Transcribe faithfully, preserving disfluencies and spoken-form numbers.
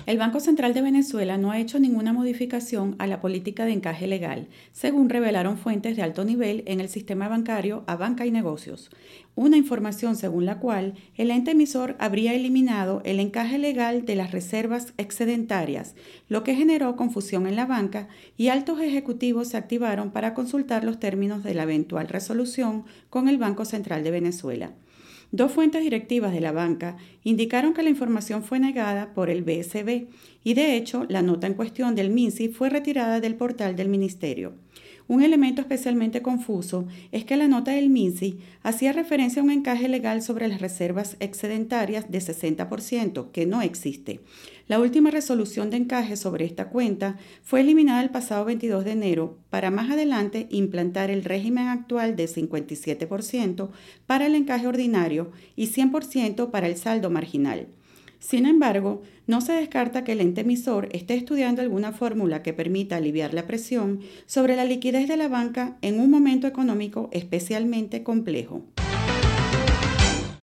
El Banco Central de Venezuela no ha hecho ninguna modificación a la política de encaje legal, según revelaron fuentes de alto nivel en el sistema bancario Abanca y Negocios. Una información según la cual el ente emisor habría eliminado el encaje legal de las reservas excedentarias, lo que generó confusión en la banca y altos ejecutivos se activaron para consultar los términos de la eventual resolución con el Banco Central de Venezuela. Dos fuentes directivas de la banca indicaron que la información fue negada por el B S B y, de hecho, la nota en cuestión del MinSI fue retirada del portal del ministerio. Un elemento especialmente confuso es que la nota del MinSI hacía referencia a un encaje legal sobre las reservas excedentarias de sesenta por ciento, que no existe. La última resolución de encaje sobre esta cuenta fue eliminada el pasado veintidós de enero para más adelante implantar el régimen actual de cincuenta y siete por ciento para el encaje ordinario y cien por ciento para el saldo marginal. Sin embargo, no se descarta que el ente emisor esté estudiando alguna fórmula que permita aliviar la presión sobre la liquidez de la banca en un momento económico especialmente complejo.